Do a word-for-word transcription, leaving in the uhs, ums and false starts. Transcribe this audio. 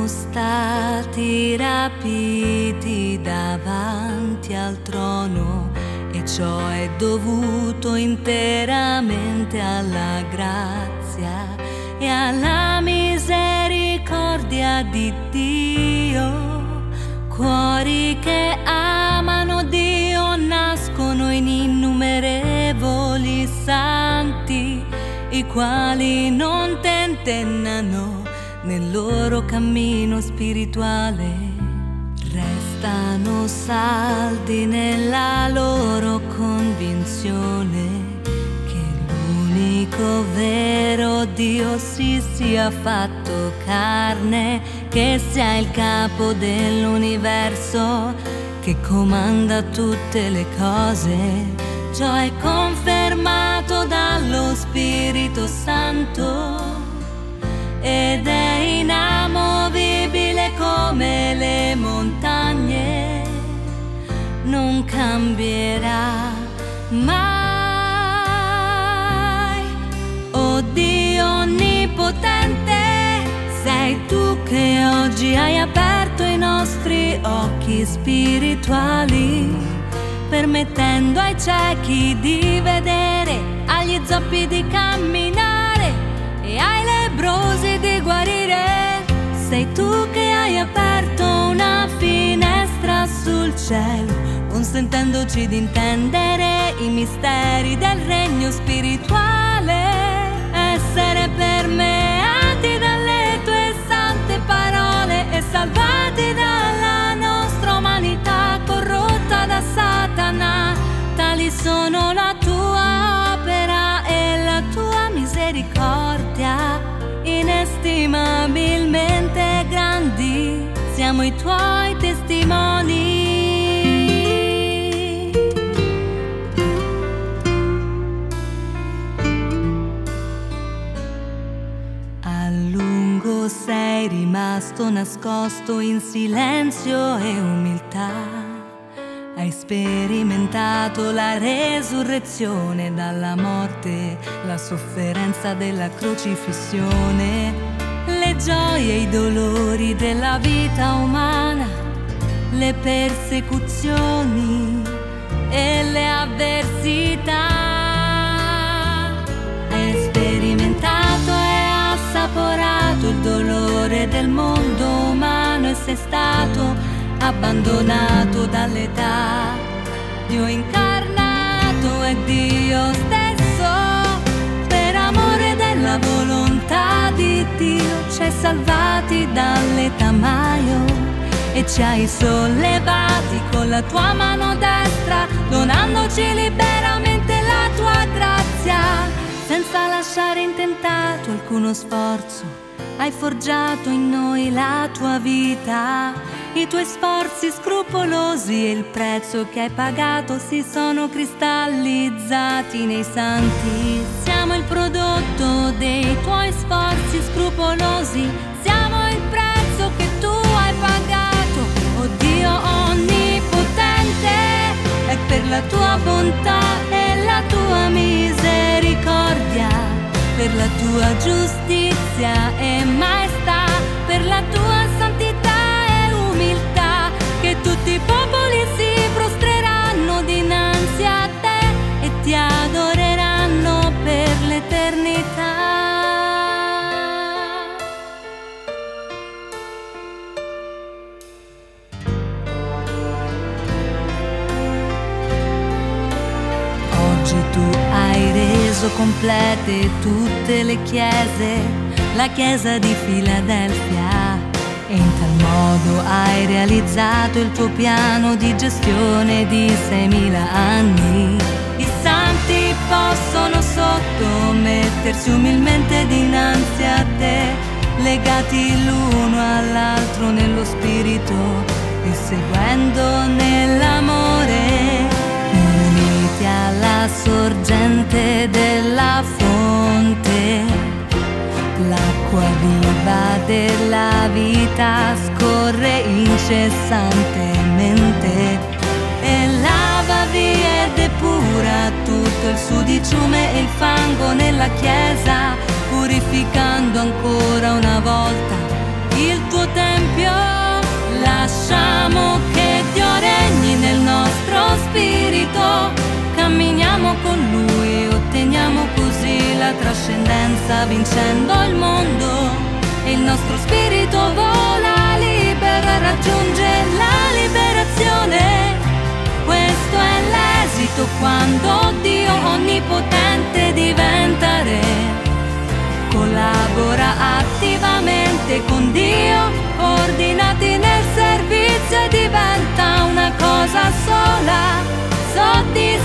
stati rapiti davanti al trono, e ciò è dovuto interamente alla grazia e alla misericordia di Dio. Cuori che amano Dio nascono in innumerevoli santi, i quali non tentennano nel loro cammino spirituale. Restano saldi nella loro convinzione che l'unico vero Dio si sia fatto carne, che sia il capo dell'universo, che comanda tutte le cose. Ciò è confermato dallo Spirito Santo ed è inamovibile come le montagne, non cambierà mai. O Dio onnipotente, sei tu che oggi hai aperto i nostri occhi spirituali, permettendo ai ciechi di vedere, agli zoppi di camminare e ai lebbrosi di guarire. Sei tu che hai aperto una finestra sul cielo, consentendoci di intendere i misteri del regno spirituale, essere permeati dalle tue sante parole e salvati dalla nostra umanità corrotta da Satana. Tali sono la tua opera e la tua misericordia, inestimabilmente grandi siamo i tuoi testimoni. A lungo sei rimasto nascosto in silenzio e umiltà. Hai sperimentato la resurrezione dalla morte, la sofferenza della crocifissione, le gioie e i dolori della vita umana, le persecuzioni e le avversità. Hai sperimentato e assaporato il dolore del mondo umano e sei stato abbandonato dall'età. Dio incarnato è Dio stesso, per amore della volontà di Dio ci hai salvati dall'etamaio e ci hai sollevati con la tua mano destra, donandoci liberamente la tua grazia. Senza lasciare intentato alcuno sforzo, hai forgiato in noi la tua vita. I tuoi sforzi scrupolosi e il prezzo che hai pagato si sono cristallizzati nei santi. Siamo il prodotto dei tuoi sforzi scrupolosi, siamo il prezzo che tu hai pagato. Oh Dio onnipotente, è per la tua bontà e la tua misericordia, per la tua giustizia e maestà, per la tua santità e umiltà, che tutti i popoli si prostreranno dinanzi a te e ti adoreranno per l'eternità. Oggi tu hai reso complete tutte le chiese, la chiesa di Filadelfia, e in tal modo hai realizzato il tuo piano di gestione di seimila anni. I santi possono sottomettersi umilmente dinanzi a te, legati l'uno all'altro nello spirito e seguendo nell'amore, uniti alla sorgente della fonte. L'acqua viva della vita scorre incessantemente e lava via ed epura tutto il sudiciume e il fango nella chiesa, purificando ancora una volta il tuo tempio Spirito, camminiamo con Lui, otteniamo così la trascendenza vincendo il mondo. E il nostro spirito vola libero e raggiunge la liberazione. Questo è l'esito quando Dio onnipotente diventa Re. Collabora attivamente con Dio, ordinati nel servizio e diventa una cosa sola, soddisfazione.